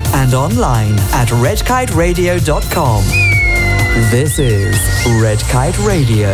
and online at redkiteradio.com. This is Red Kite Radio.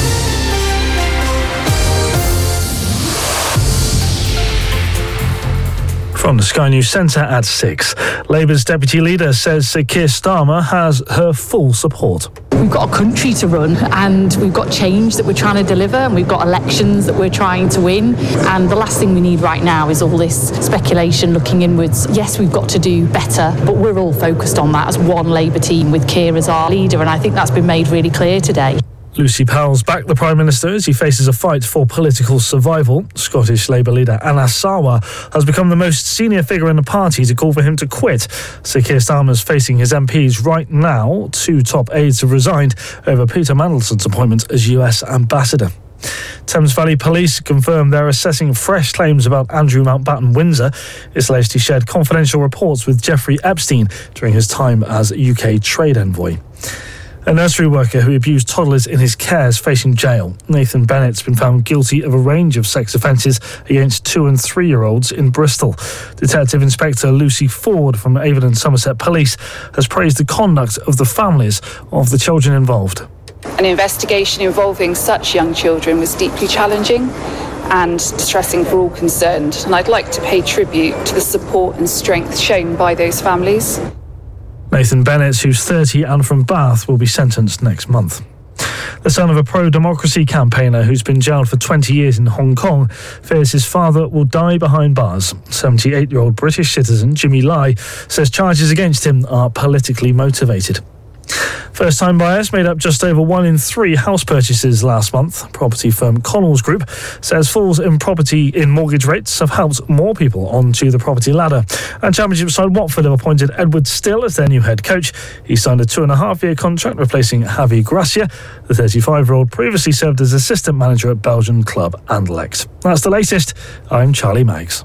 From the Sky News Centre at 6. Labour's deputy leader says Sir Keir Starmer has her full support. We've got a country to run and we've got change that we're trying to deliver and we've got elections that we're trying to win, and the last thing we need right now is all this speculation looking inwards. Yes, we've got to do better, but we're all focused on that as one Labour team with Keir as our leader, and I think that's been made really clear today. Lucy Powell's backed the Prime Minister as he faces a fight for political survival. Scottish Labour leader Anas Sarwar has become the most senior figure in the party to call for him to quit. Sir Keir Starmer's facing his MPs right now. 2 top aides have resigned over Peter Mandelson's appointment as US ambassador. Thames Valley Police confirmed they're assessing fresh claims about Andrew Mountbatten Windsor. It's alleged he shared confidential reports with Jeffrey Epstein during his time as UK trade envoy. A nursery worker who abused toddlers in his care is facing jail. Nathan Bennett's been found guilty of a range of sex offences against 2- and 3-year-olds in Bristol. Detective Inspector Lucy Ford from Avon and Somerset Police has praised the conduct of the families of the children involved. An investigation involving such young children was deeply challenging and distressing for all concerned, and I'd like to pay tribute to the support and strength shown by those families. Nathan Bennett, who's 30 and from Bath, will be sentenced next month. The son of a pro-democracy campaigner who's been jailed for 20 years in Hong Kong fears his father will die behind bars. 78-year-old British citizen Jimmy Lai says charges against him are politically motivated. First-time buyers made up just over 1 in 3 house purchases last month. Property firm Connells Group says falls in mortgage rates have helped more people onto the property ladder. And Championship side Watford have appointed Edward Still as their new head coach. He signed a 2.5-year contract replacing Javi Gracia. The 35-year-old previously served as assistant manager at Belgian club Anderlecht. That's the latest. I'm Charlie Maggs.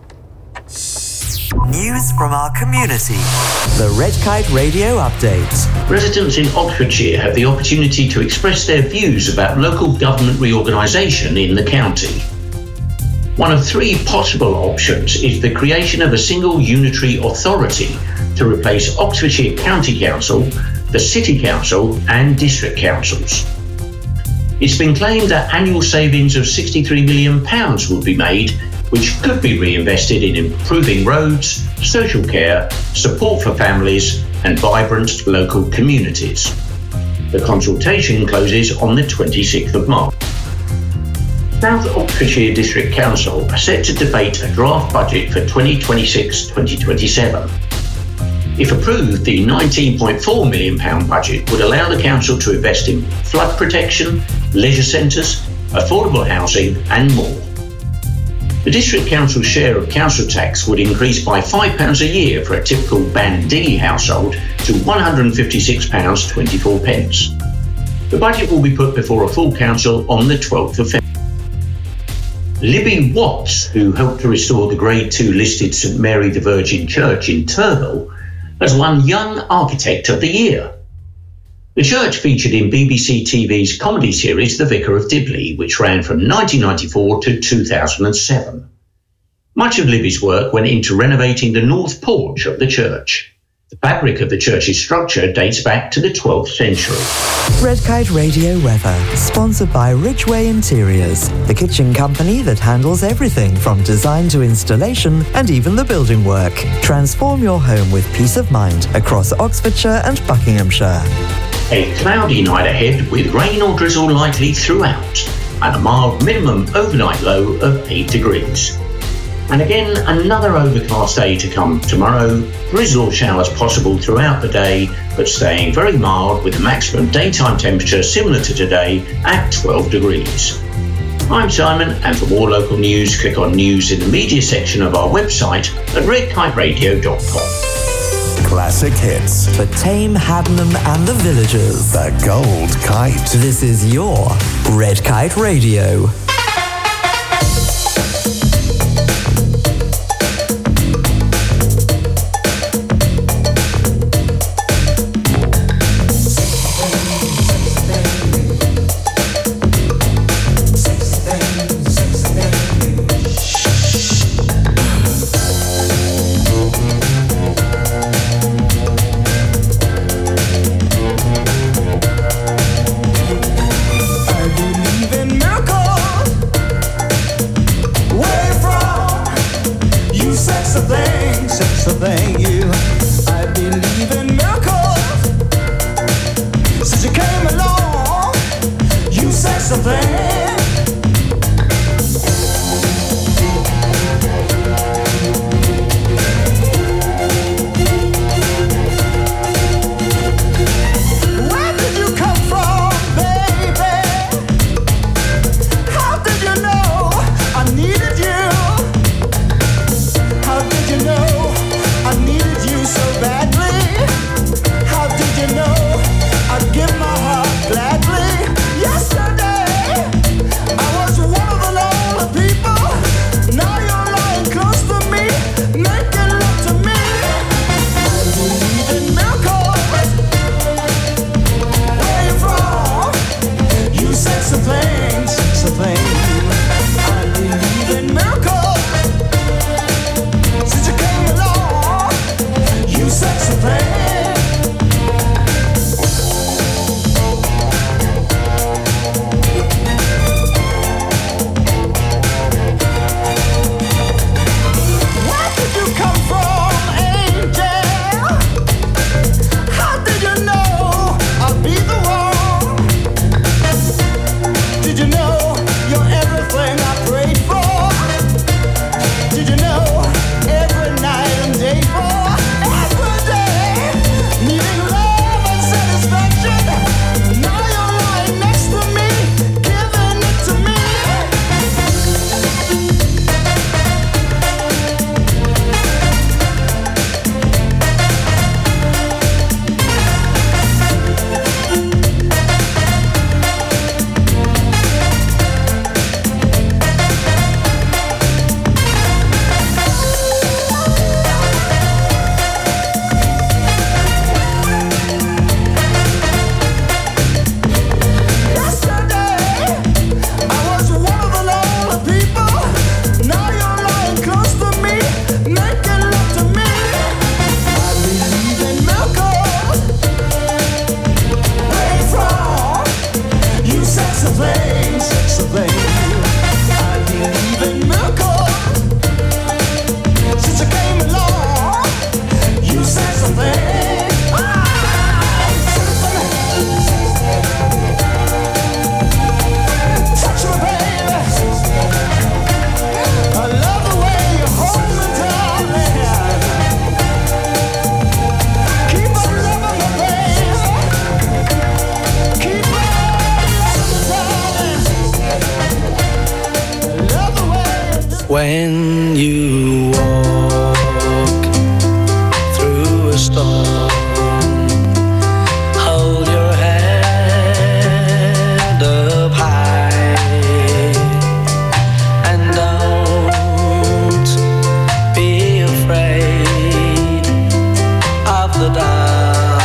News from our community. The Red Kite Radio Update. Residents in Oxfordshire have the opportunity to express their views about local government reorganisation in the county. One of 3 possible options is the creation of a single unitary authority to replace Oxfordshire County Council, the City Council and District Councils. It's been claimed that annual savings of £63 million would be made, which could be reinvested in improving roads, social care, support for families and vibrant local communities. The consultation closes on the 26th of March. South Oxfordshire District Council are set to debate a draft budget for 2026-2027. If approved, the £19.4 million budget would allow the council to invest in flood protection, leisure centres, affordable housing and more. The District Council's share of council tax would increase by £5 a year for a typical Band D household to £156.24. The budget will be put before a full council on the 12th of February. Libby Watts, who helped to restore the Grade 2 listed St Mary the Virgin Church in Turville, has won Young Architect of the Year. The church featured in BBC TV's comedy series The Vicar of Dibley, which ran from 1994 to 2007. Much of Libby's work went into renovating the north porch of the church. The fabric of the church's structure dates back to the 12th century. Red Kite Radio weather, sponsored by Ridgeway Interiors, the kitchen company that handles everything from design to installation and even the building work. Transform your home with peace of mind across Oxfordshire and Buckinghamshire. A cloudy night ahead with rain or drizzle likely throughout and a mild minimum overnight low of 8 degrees. And again, another overcast day to come tomorrow. Drizzle showers possible throughout the day, but staying very mild with a maximum daytime temperature similar to today at 12 degrees. I'm Simon, and for more local news, click on News in the Media section of our website at redkiteradio.com. Classic hits. For Tame, Haddenham and the Villagers. The Gold Kite. This is your Red Kite Radio. when you walk through a storm. Hold your head up high and don't be afraid of the dark.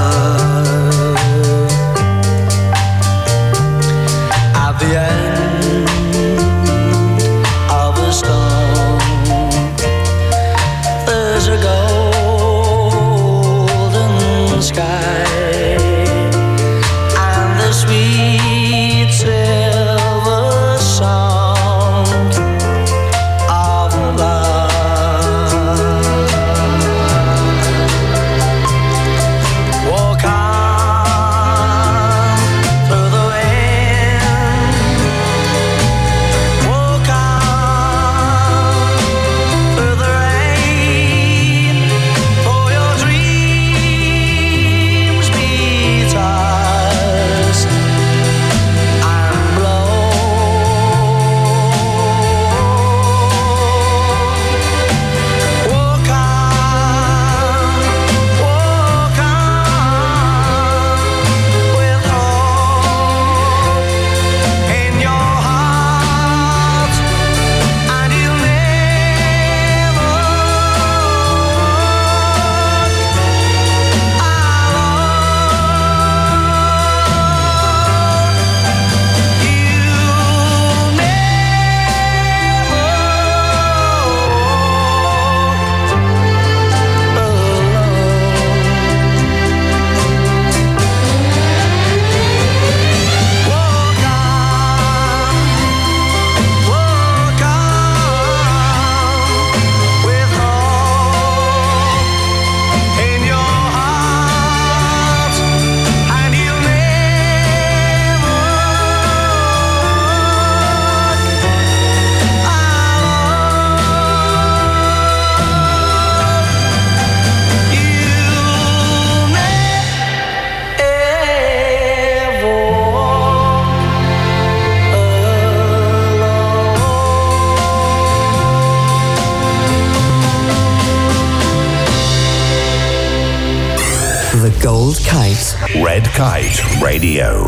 At the end of a storm, there's a golden sky and the sweet silver sound of love. Walk on through the wind, walk on through the rain, for your dreams be tossed and blown. Walk on with hope in your heart, and you'll never The Gold Kite. Red Kite Radio.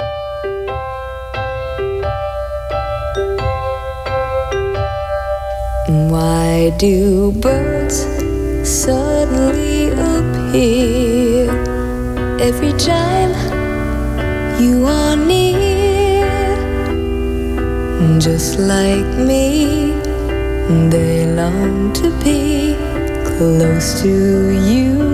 Why do birds suddenly appear every time you are near? Just like me, they long to be close to you.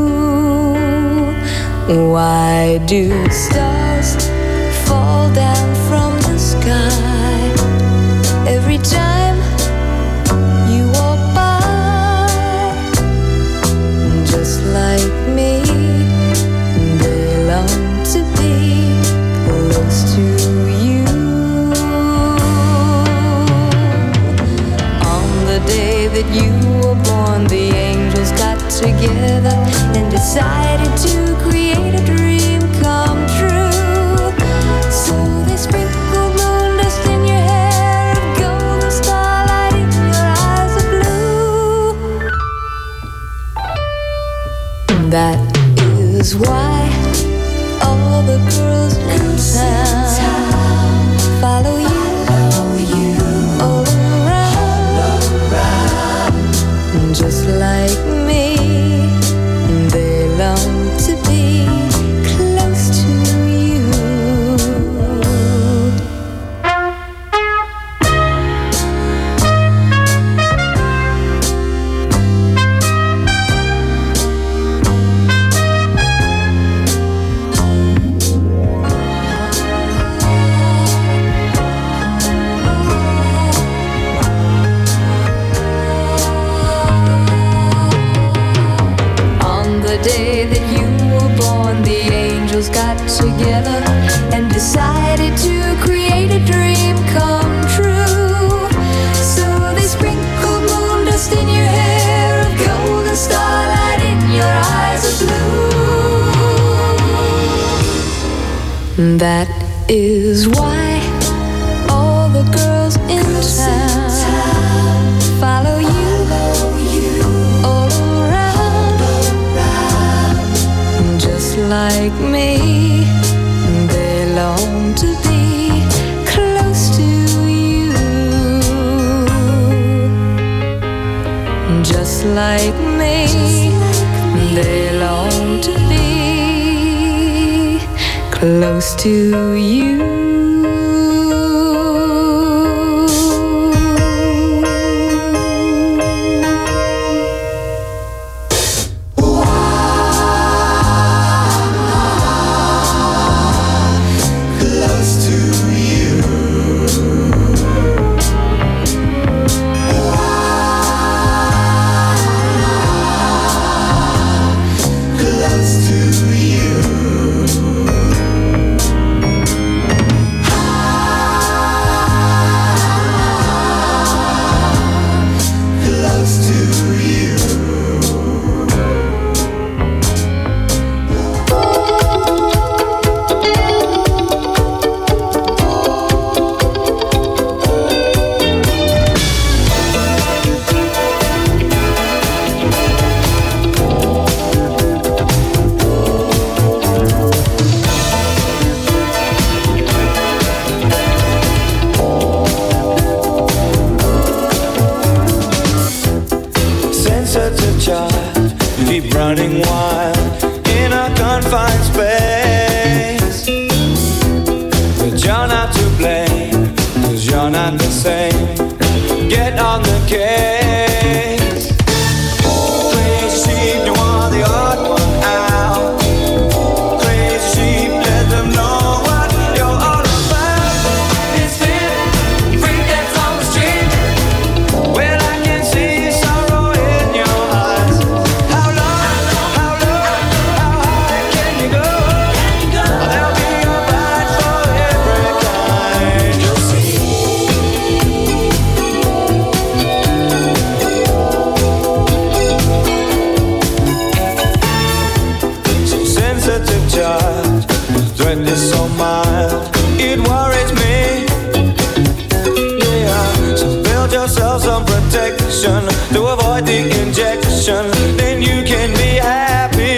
Why do stars fall down from the sky every time you walk by? Just like me, they long to be close to you. On the day that you were born, the angels got together and decided to create a dream come true. So they sprinkled moon dust in your hair, of golden starlight in your eyes of blue. That is why all the girls in town follow you all around. Just like me, they long to be close to you. The day that you were born, the angels got together and decided to create a dream come true. So they sprinkled moon dust in your hair, of golden starlight in your eyes of blue. That is why all the girls in town like me. They long to be close to you, just like me. They long to be close to you. Running wild in a confined space, but you're not to blame, 'cause you're not the same. Get on the case. Crazy sheep, you are the odd one out. Crazy sheep, let them know what you're all about. It's fit, freak that's on the street. Well, I can see sorrow in your eyes. How long? Is so mild, it worries me. Yeah, so build yourself some protection to avoid the injection, then you can be happy.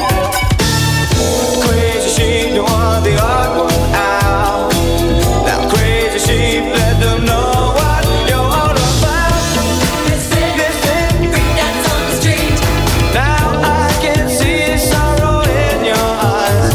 Crazy sheep, you are the odd one out. Now crazy sheep, let them know what you're all about. This thing, that's on the street. Now I can see sorrow in your eyes.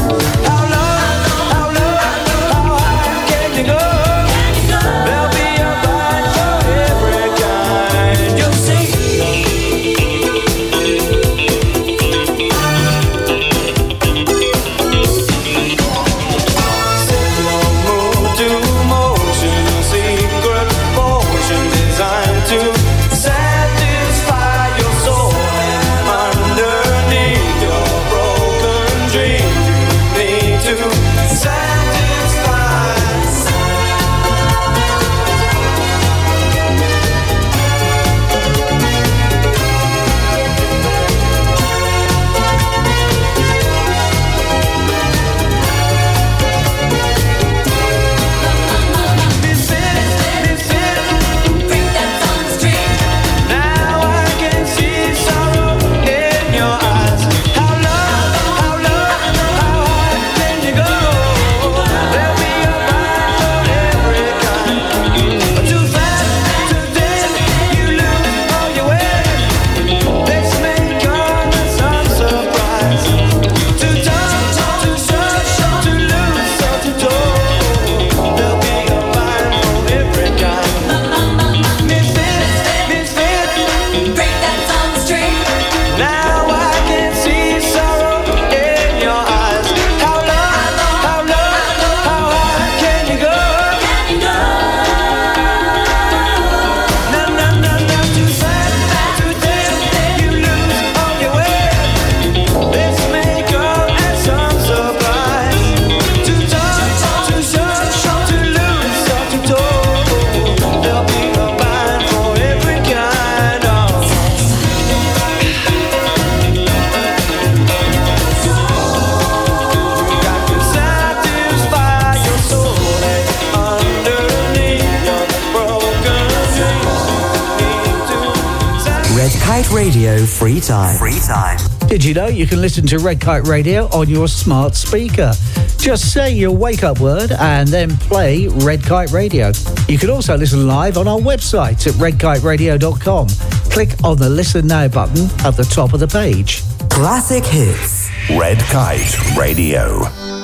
Red Kite Radio Free Time. Did you know you can listen to Red Kite Radio on your smart speaker? Just say your wake-up word and then play Red Kite Radio. You can also listen live on our website at redkiteradio.com. Click on the Listen Now button at the top of the page. Classic hits. Red Kite Radio.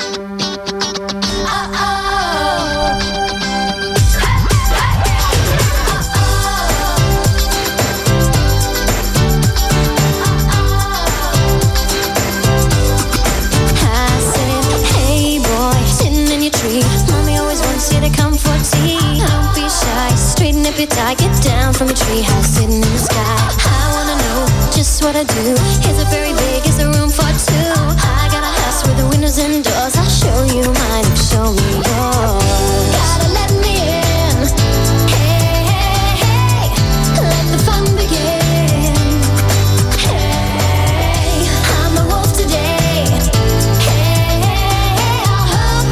I get down from a treehouse sitting in the sky. I wanna know just what I do. Is it very big? Is there room for two? I got a house with the windows and doors. I'll show you mine and show me yours. Gotta let me in. Hey, hey, hey, let the fun begin. Hey, I'm a wolf today. Hey, hey, hey, I'll huff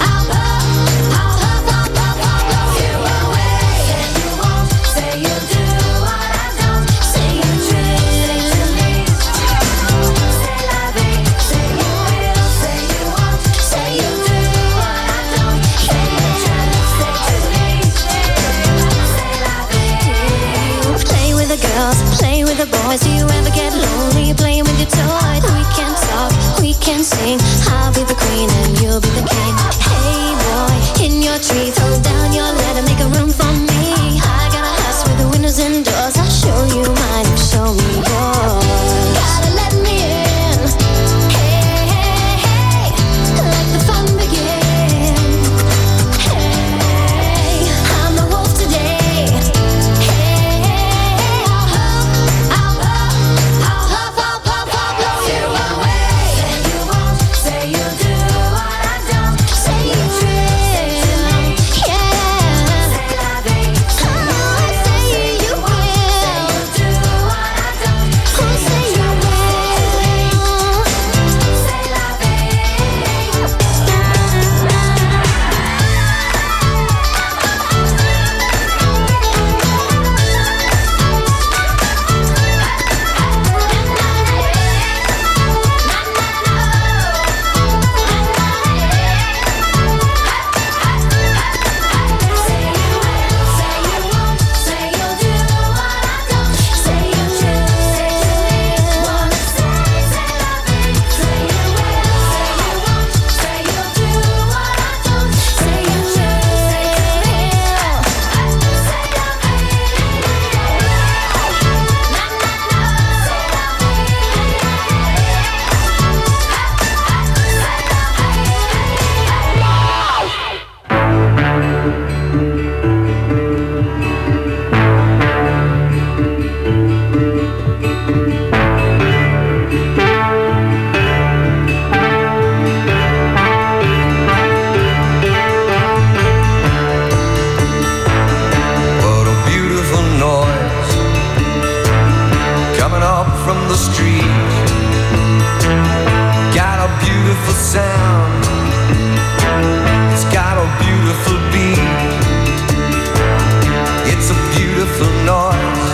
you away. Say you do what I don't. Say you trick to me. Say la vie. Say you will. Say you won't. Say you do what I don't. Say you try to stay to me. Say la vie. Do you play with the girls? Play with the boys? Do you ever get lonely playing with your toys? We can talk. We can sing. I'll be the queen and you'll be the king. Hey boy, in your tree, throw down your ladder, make a room for me. I got a house with the windows and doors. I'll show you mine and show me yours. Gotta let me in. Hey, hey, hey, let the fun begin. Hey, I'm a wolf today. Hey, hey, hey, I'll huff you away. Say you won't. Say you do what I don't. Say you trick. Yeah. Say la vie. Say you will. Say you do what I don't. Say you will. Say la vie. What a beautiful noise coming up from the street. Got a beautiful sound. It's got a beautiful beat. It's a beautiful noise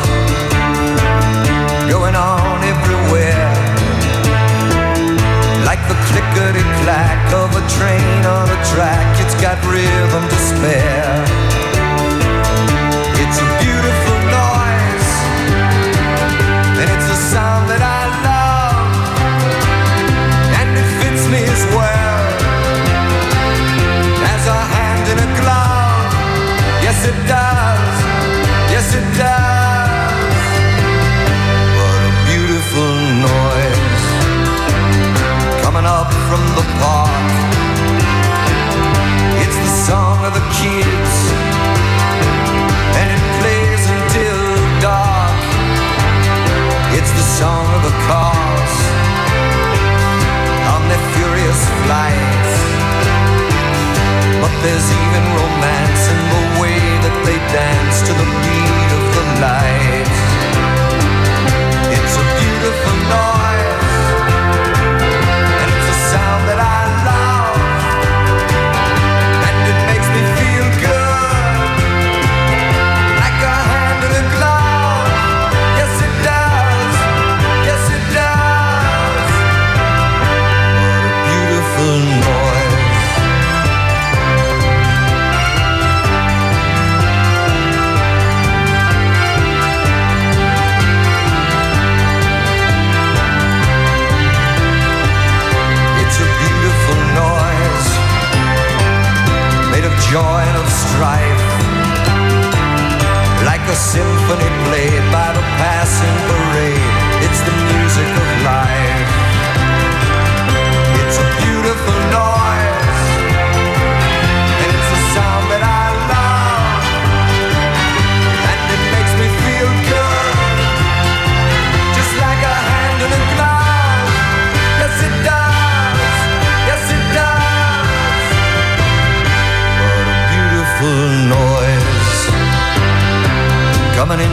going on everywhere. Like the clickety-clack of a train on a track. It's got rhythm to spare. It's a beautiful noise, and it's a sound that I love, and it fits me as well as a hand in a glove. Yes, it does. Yes, it does.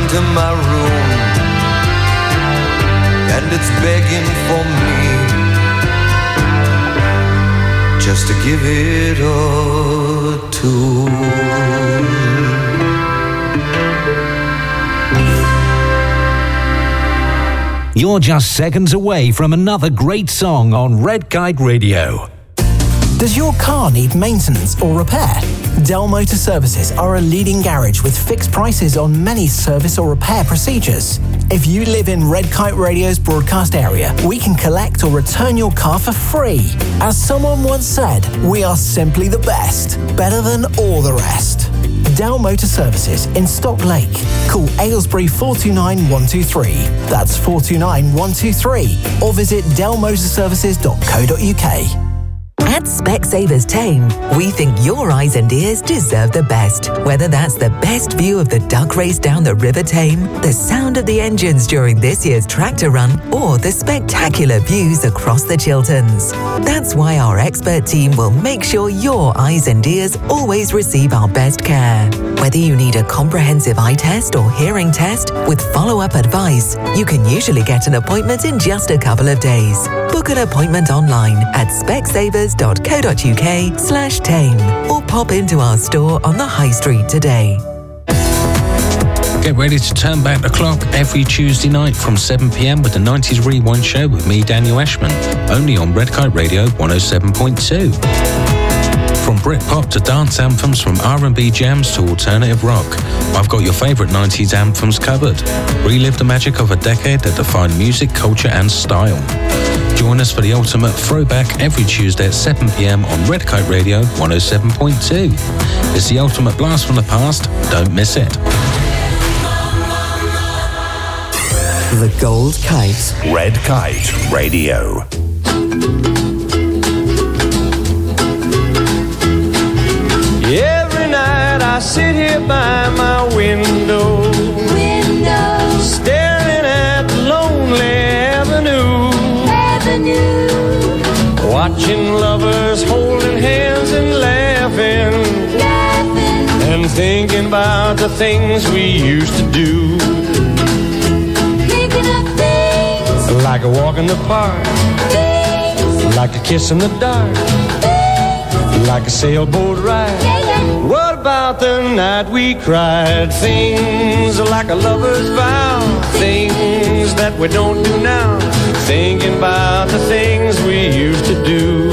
into my room, and it's begging for me just to give it a tune. You're just seconds away from another great song on Red Kite Radio. Does your car need maintenance or repair? Dell Motor Services are a leading garage with fixed prices on many service or repair procedures. If you live in Red Kite Radio's broadcast area, we can collect or return your car for free. As someone once said, we are simply the best, better than all the rest. Dell Motor Services in Stock Lake. Call Aylesbury 429 123. That's 429 123. Or visit dellmotorservices.co.uk. At Specsavers Tame, we think your eyes and ears deserve the best. Whether that's the best view of the duck race down the River Tame, the sound of the engines during this year's tractor run, or the spectacular views across the Chilterns. That's why our expert team will make sure your eyes and ears always receive our best care. Whether you need a comprehensive eye test or hearing test with follow-up advice, you can usually get an appointment in just a couple of days. Book an appointment online at specsavers.co.uk/tame or pop into our store on the High Street today. Get ready to turn back the clock every Tuesday night from 7 p.m. with the 90s Rewind Show with me, Daniel Ashman, only on Red Kite Radio 107.2. From Britpop to dance anthems, from R&B jams to alternative rock, I've got your favourite 90s anthems covered. Relive the magic of a decade that defined music, culture and style. Join us for the ultimate throwback every Tuesday at 7 p.m. on Red Kite Radio 107.2. It's the ultimate blast from the past. Don't miss it. The Gold Kite. Red Kite Radio. Every night I sit here by my window, staring at the lonely avenue, watching lovers holding hands and laughing, and thinking about the things we used to do. Like a walk in the park, like a kiss in the dark, like a sailboat ride. What about the night we cried? Things like a lover's vow, things that we don't do now. Thinking about the things we used to do.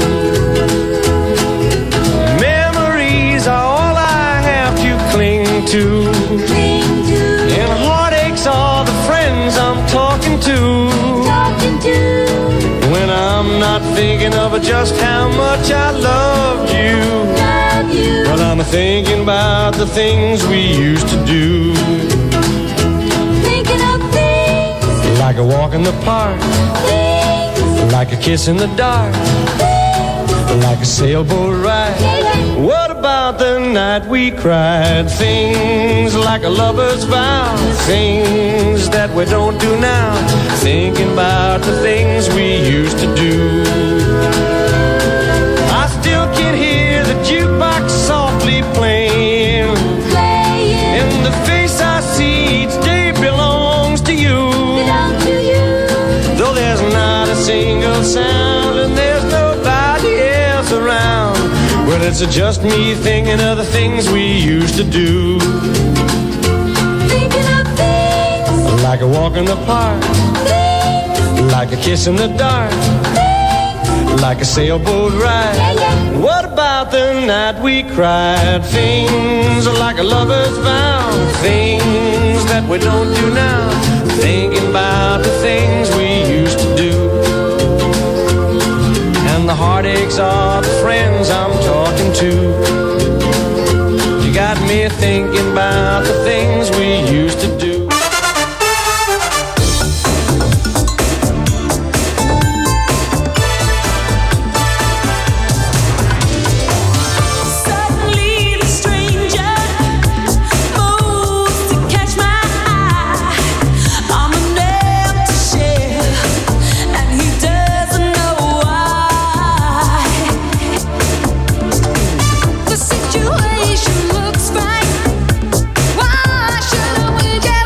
Memories are all I have to cling to, and heartaches are the friends I'm talking to. When I'm not thinking of just how much I loved you, well, I'm thinking about the things we used to do. Thinking of things like a walk in the park, like a kiss in the dark, like a sailboat ride. What about the night we cried? Things like a lover's vow, things that we don't do now. Thinking about the things we used to do. I still can hear the jukebox softly playing, and the face I see each day belongs to you. Though there's not a single sound and there's nobody else around, well, it's just me thinking of the things we used to do. Thinking of things like a walk in the park, like a kiss in the dark, like a sailboat ride. What about the night we cried? Things like a lover's vow, things that we don't do now. Thinking about the things we used to do, and the heartaches are the friends I'm talking to. You got me thinking about the things we used to do. situation looks right. Why should we get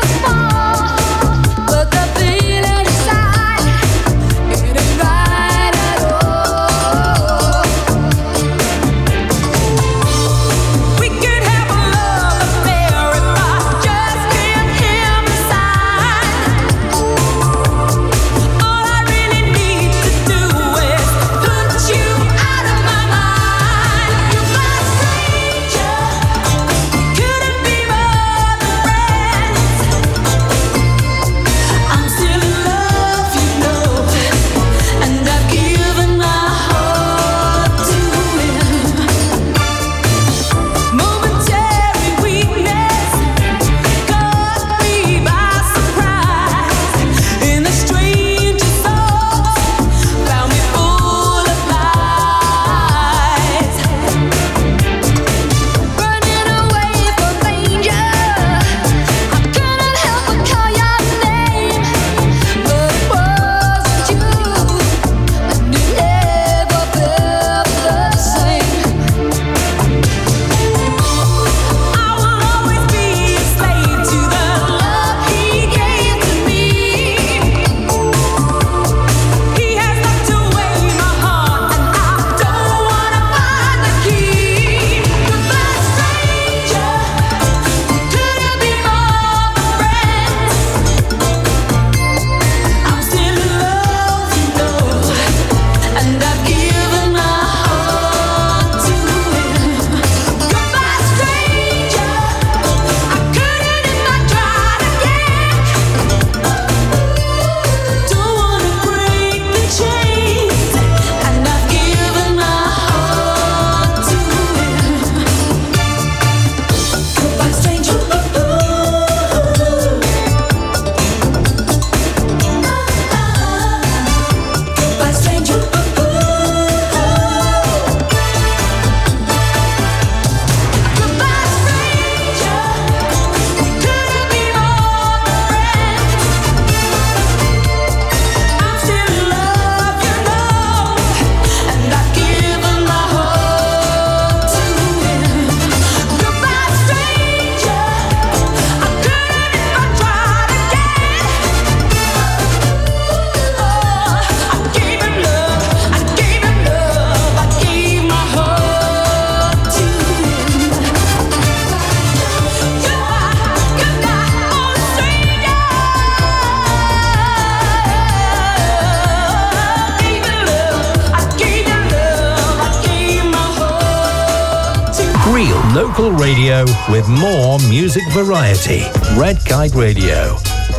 Local radio with more music variety. Red Kite Radio.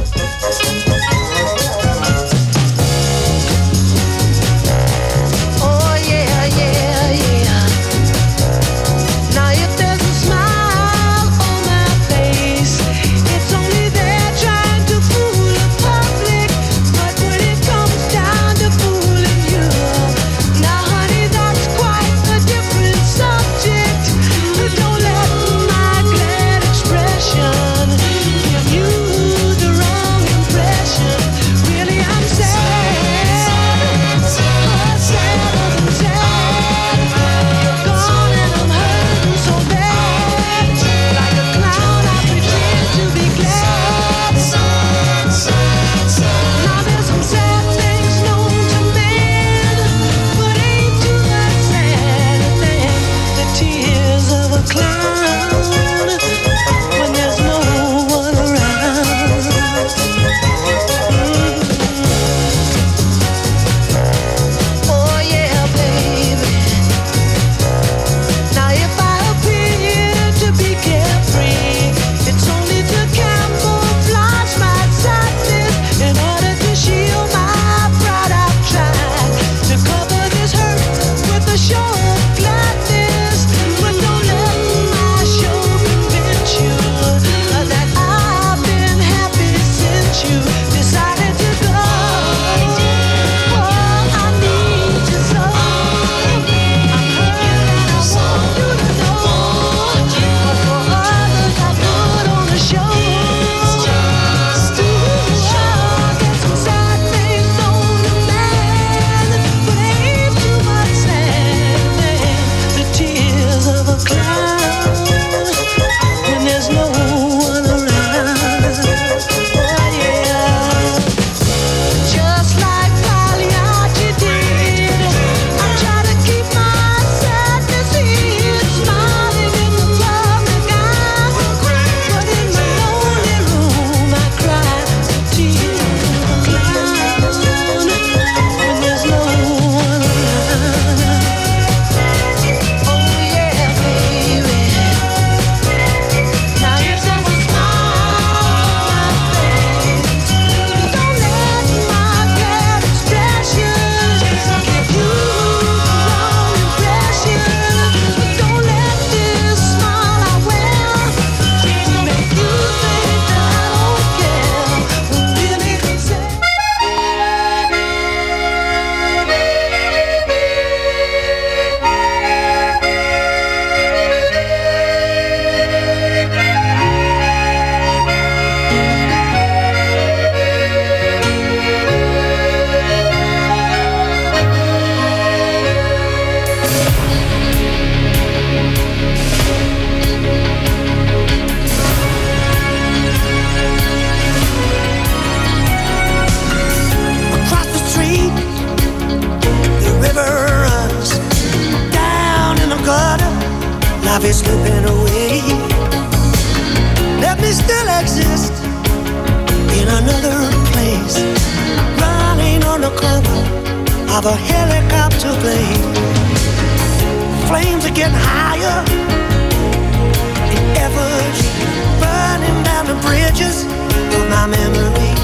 Life is slipping away. Let me still exist in another place, running on the cover of a helicopter plane. Flames are getting higher in efforts, burning down the bridges of my memory.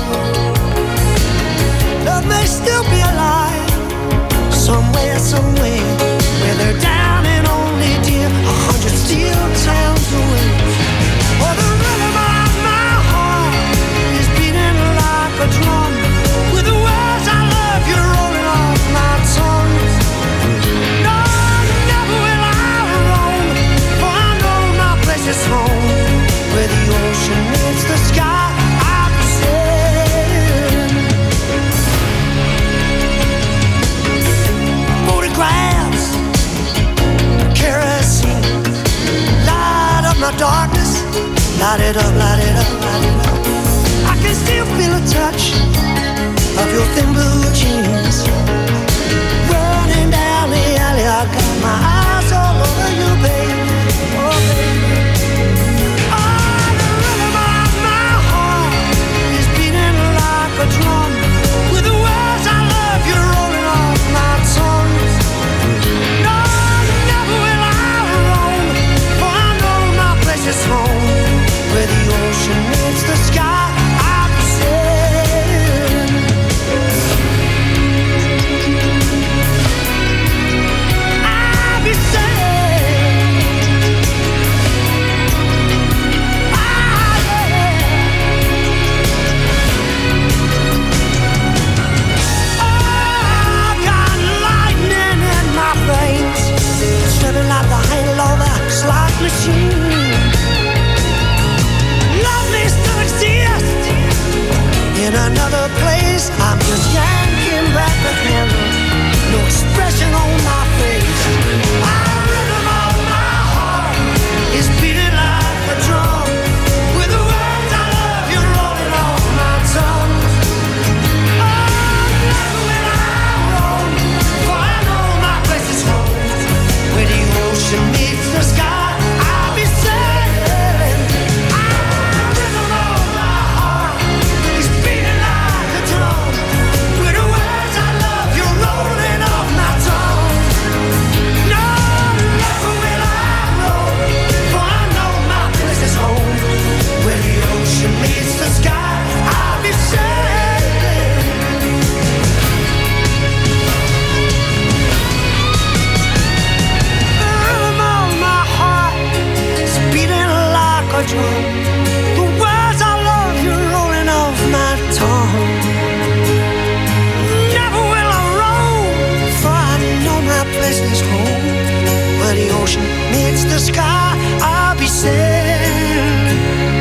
Love may still be alive somewhere, where they're down and only dear 100 steel towns away. Oh, the rhythm of my heart is beating like a drum, with the words I love you rolling off my tongue. No, never will I roam, for I know my place is home, where the ocean meets the sky. I'm sailing. Photographs, kerosene, light up my darkness, light it up, light it up, light it up. I can still feel a touch of your thin blue jeans, running down the alley. I got my eyes all over you, baby. Oh, baby. Oh, the rhythm of my heart is beating like a drum, with the words I love you rolling off my tongue. No, never will I roam, for I know restless home. Where the ocean meets the sky, I'll be sailing.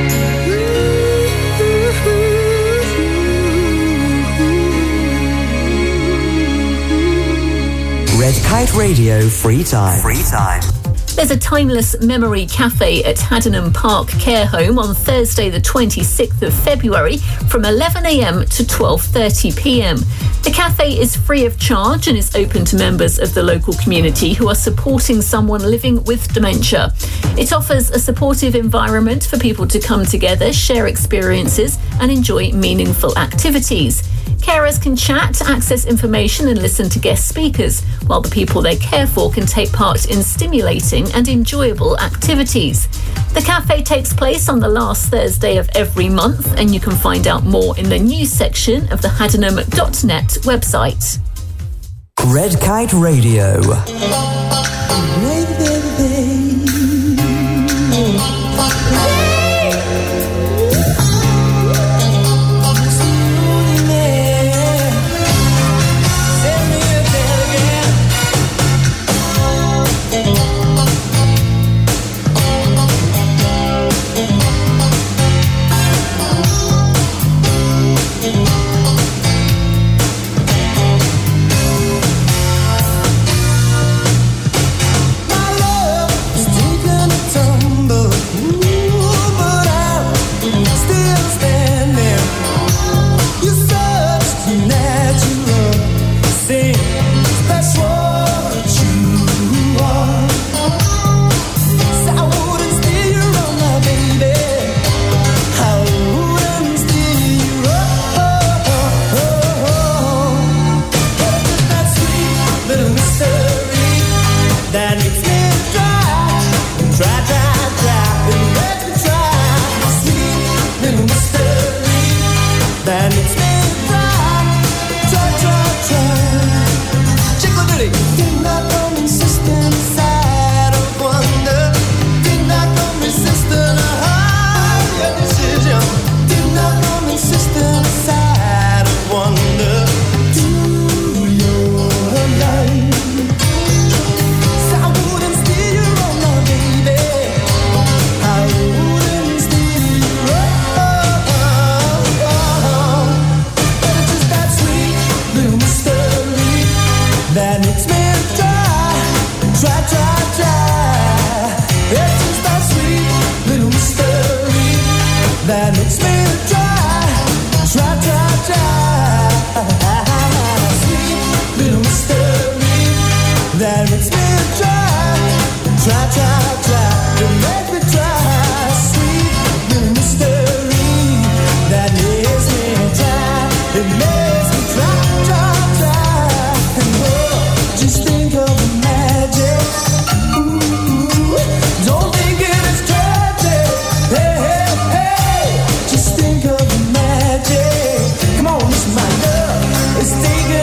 Red Kite Radio Free Time. Free Time. There's a timeless memory cafe at Haddenham Park Care Home on Thursday the 26th of February from 11 a.m. to 12:30 p.m. The cafe is free of charge and is open to members of the local community who are supporting someone living with dementia. It offers a supportive environment for people to come together, share experiences and enjoy meaningful activities. Carers can chat, access information and listen to guest speakers, while the people they care for can take part in stimulating and enjoyable activities. The cafe takes place on the last Thursday of every month, and you can find out more in the news section of the haddenham.net website. Red Kite Radio.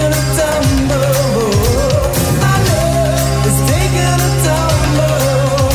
My love is taking a tumble.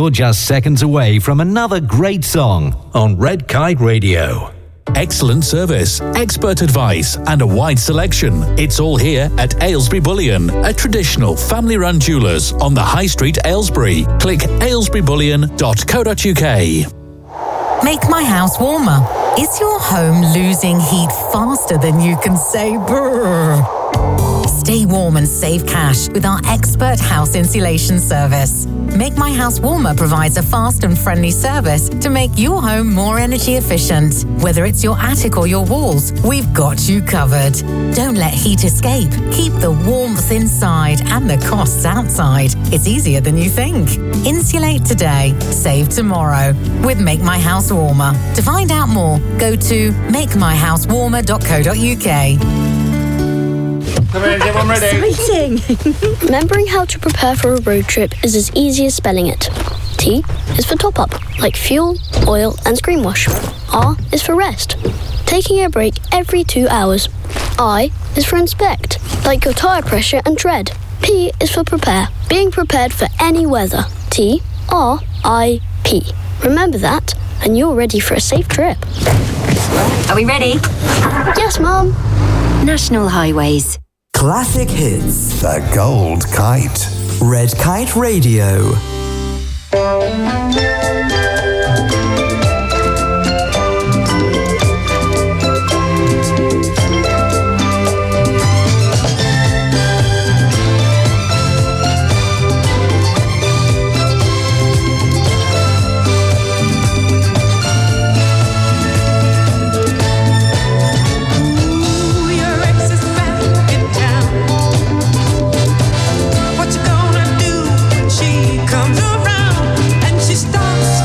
you're just seconds away from another great song on Red Kite Radio. Excellent service, expert advice, and a wide selection. It's all here at Aylesbury Bullion, a traditional family-run jewellers on the High Street, Aylesbury. Click aylesburybullion.co.uk. Make my house warmer. Is your home losing heat faster than you can say brrr? Stay warm and save cash with our expert house insulation service. Make My House Warmer provides a fast and friendly service to make your home more energy efficient. Whether it's your attic or your walls, we've got you covered. Don't let heat escape. Keep the warmth inside and the costs outside. It's easier than you think. Insulate today, save tomorrow with Make My House Warmer. To find out more, go to makemyhousewarmer.co.uk. Come in, everyone ready? Exciting! Remembering how to prepare for a road trip is as easy as spelling it. T is for top up, like fuel, oil, and screen wash. R is for rest, taking a break every 2 hours. I is for inspect, like your tyre pressure and tread. P is for prepare, being prepared for any weather. T-R-I-P. Remember that, and you're ready for a safe trip. Are we ready? Yes, Mum. National Highways. Classic hits. The Gold Kite. Red Kite Radio. Comes around and she starts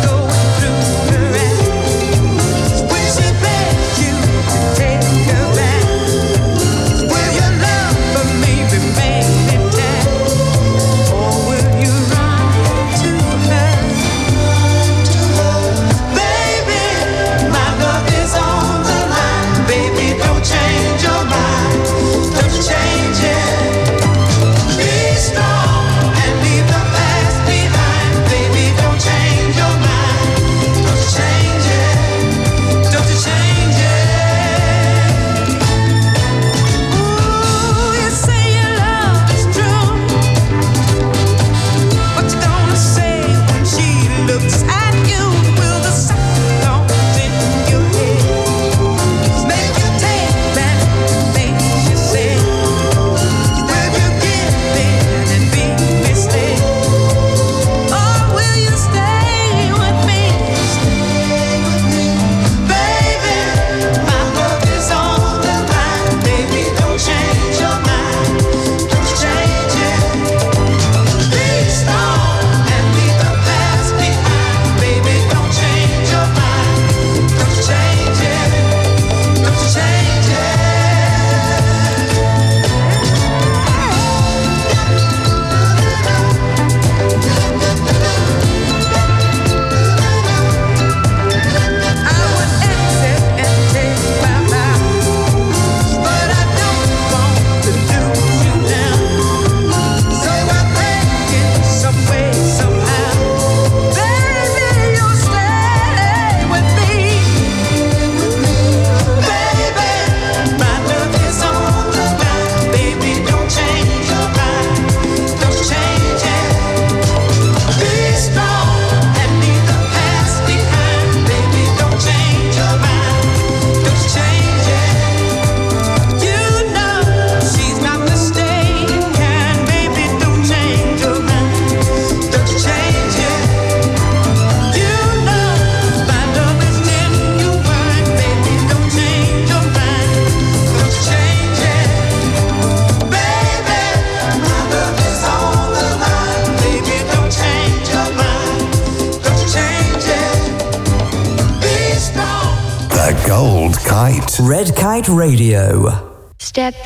Gold Kite. Red Kite Radio. Step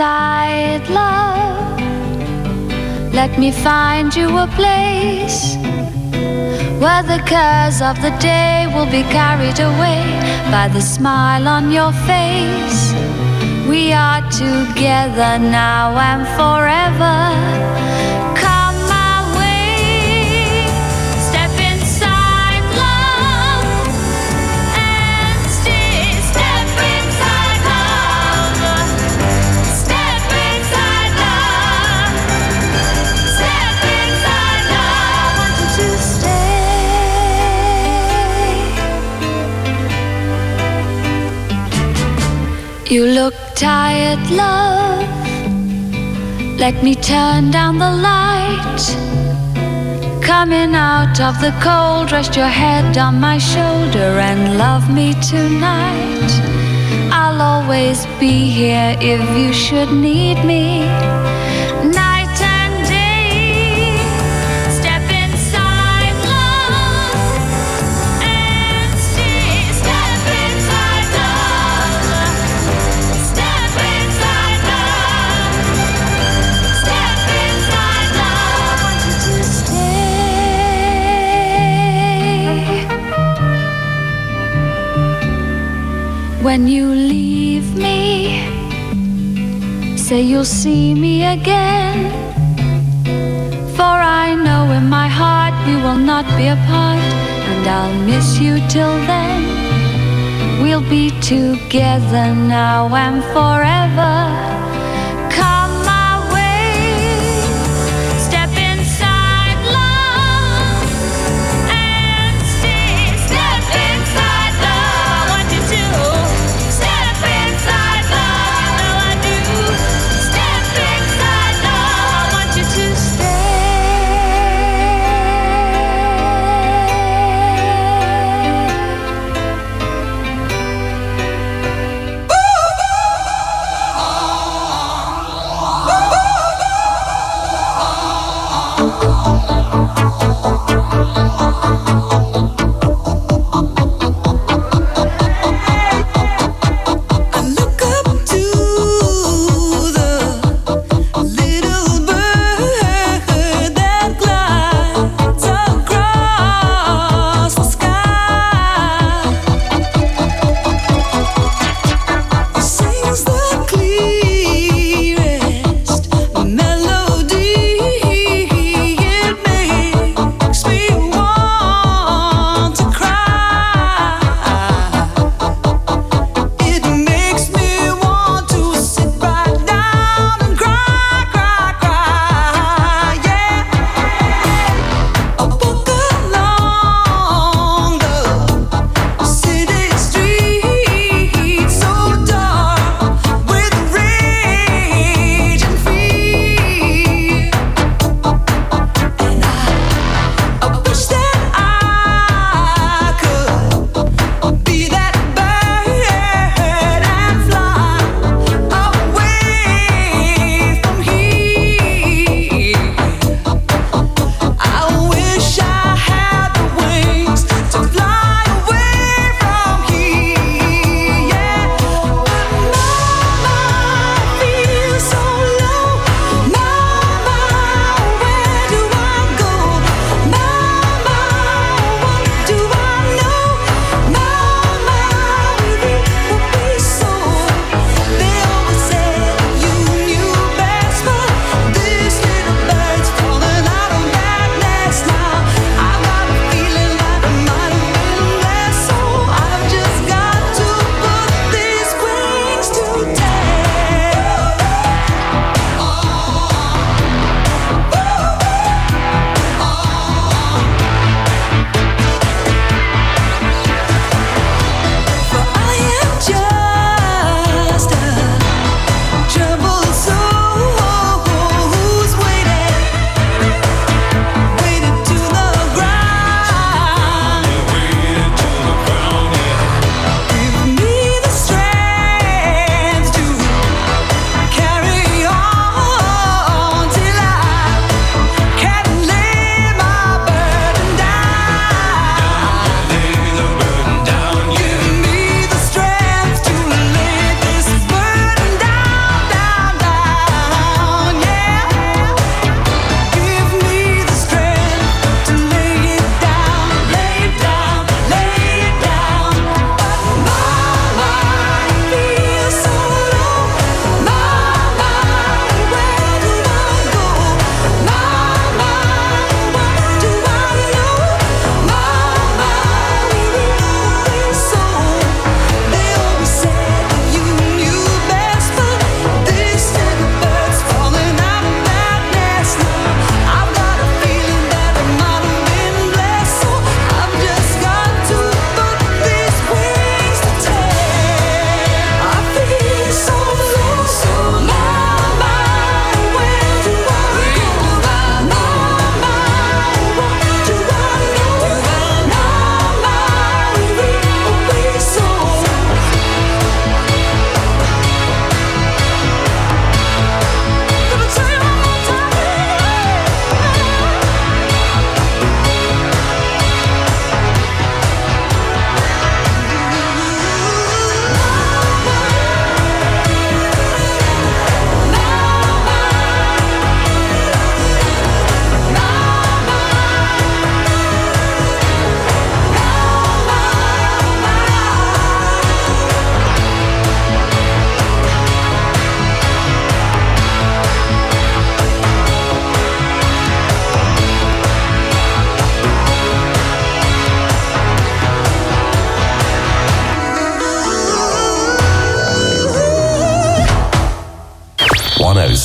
inside, love. Let me find you a place where the cares of the day will be carried away by the smile on your face. We are together now and forever. Come my way. Step You look tired, love. Let me turn down the light. Coming out of the cold, rest your head on my shoulder and love me tonight. I'll always be here if you should need me. Night and day, step inside love and stay. Step inside love. Step inside love. Step inside love. I want you to stay. When you leave me, say you'll see me again. For I know in my heart we will not be apart, and I'll miss you till then. We'll be together now and forever. Come my way, step inside love and stay. Step inside love, I want you to. Step inside love, you know I do. Step inside love, I want you to stay.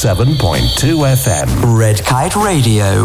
107.2 FM. Red Kite Radio.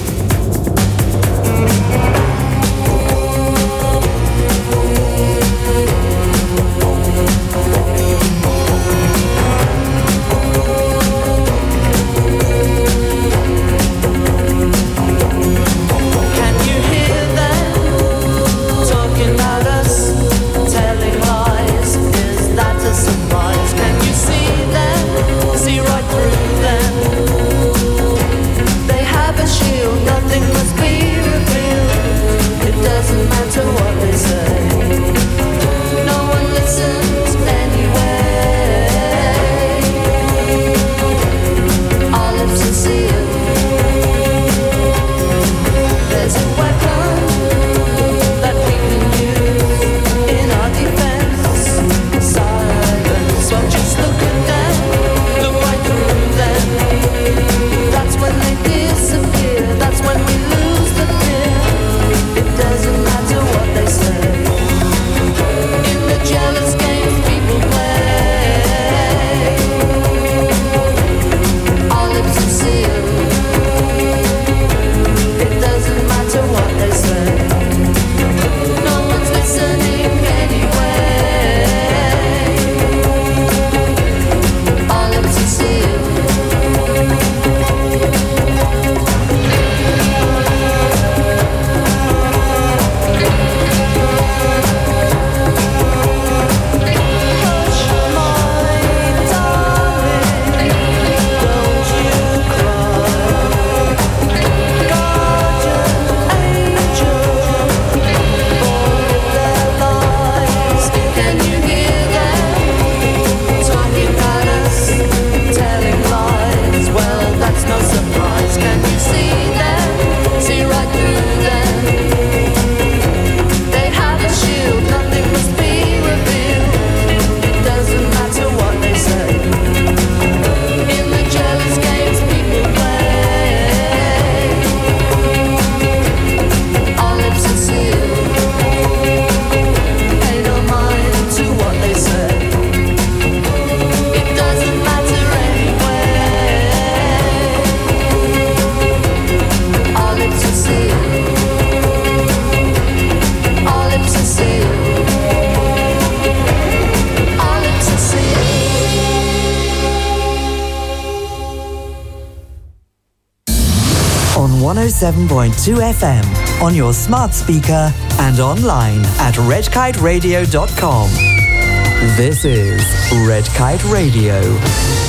On 107.2 FM, on your smart speaker and online at redkiteradio.com. This is Red Kite Radio.